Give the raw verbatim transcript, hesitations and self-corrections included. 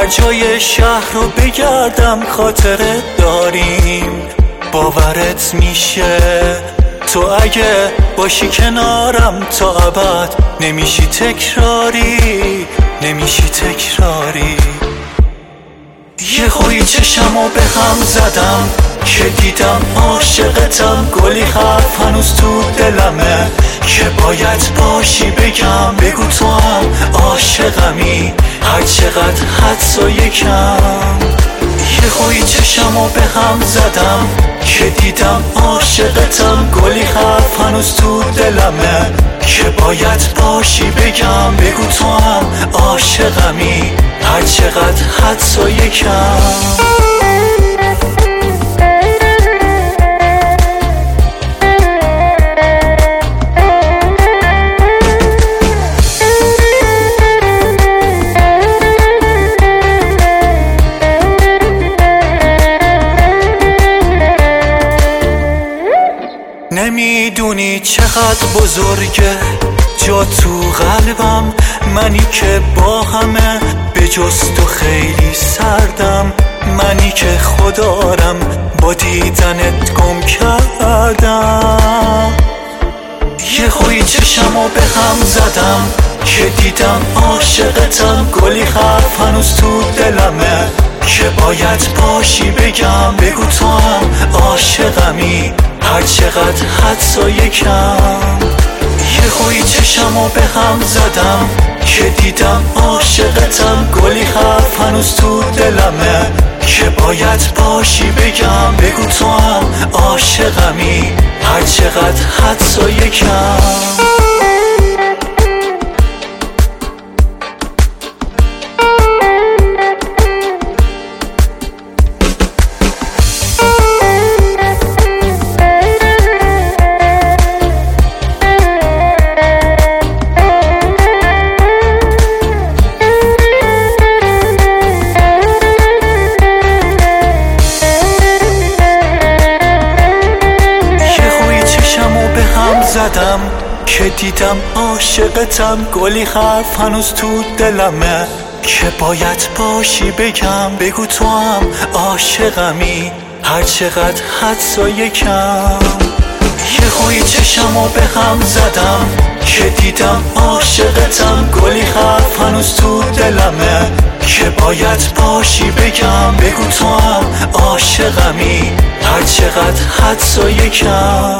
هر جای شهر رو بگردم خاطره داریم. باورت میشه تو اگه باشی کنارم تا ابد نمیشی تکراری، نمیشی تکراری. یه خوی چشمو به هم زدم که دیدم عاشقتم، گلی حرف هنوز تو دلمه که باید باشی بگم. بگو تو هم عاشقمی هر چقدر حدس و یکم. یه خوی چشمو به هم زدم که دیدم عاشقتم، گلی حرف هنوز تو دلمه که باید باشی بگم. بگو تو هم عاشقمی هر چقدر حدس و یکم. نمیدونی چقدر بزرگه جا تو قلبم، منی که با همه به جز تو خیلی سردم. منی که خدارم با دیدنت گم کردم. یه خوی چشمو به هم زدم که دیدم عاشقتم، گلی حرف هنوز تو دلمه که باید باشی بگم. بگو تو هم عاشقمی هر چقدر حدس و یکم. یه خوی چشمو به هم زدم که دیدم عاشقتم، گلی حرف هنوز تو دلمه که باید باشی بگم. بگو تو هم عاشقمی هر چقدر حدس و یکم. زدم که دیدم عاشقتم، گلی حرف هنوز تو دلمه که باید باشی بگم. بگو تو هم عاشقمی هر چقدر حدس و یکم. یه خوی چشمو به هم زدم که دیدم عاشقتم، گلی حرف هنوز تو دلمه که باید باشی بگم. بگو تو هم عاشقمی هر چقدر حدس و یکم.